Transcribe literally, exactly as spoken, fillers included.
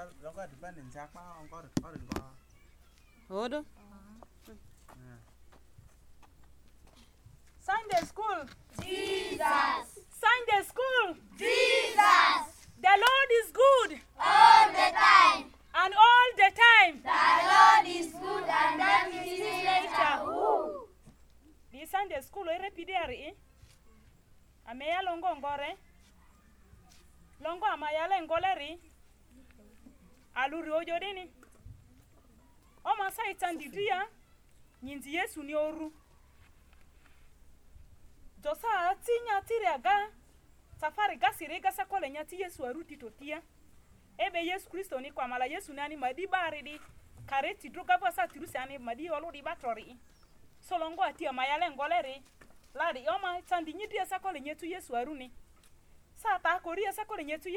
longa depend in Japa on God or in God. Odo. Sunday school. Jesus. Sunday school. Jesus. The Lord is good. All the time. And all the time. The Lord is good and that is his nature. The Sunday school ere pideri. Ameya longo ngore. Longo amayale ngoleri. Aluri ojodini. Oma sa itandidia. Nyinzi Yesu ni oru. Josa tinya tirega. Safari gasire gasa kole nyati Yesu aruti totia. Ebe Yesu Kristo ni kwa mala Yesu nani madi baridi. Kareti droga basa tirusi ani madi olori batori. Solongo atia mayale ngoleri. Ladi oma tandi nyiti asa kole nyetu Yesu aruni. Sa ta kori asa kole nyetu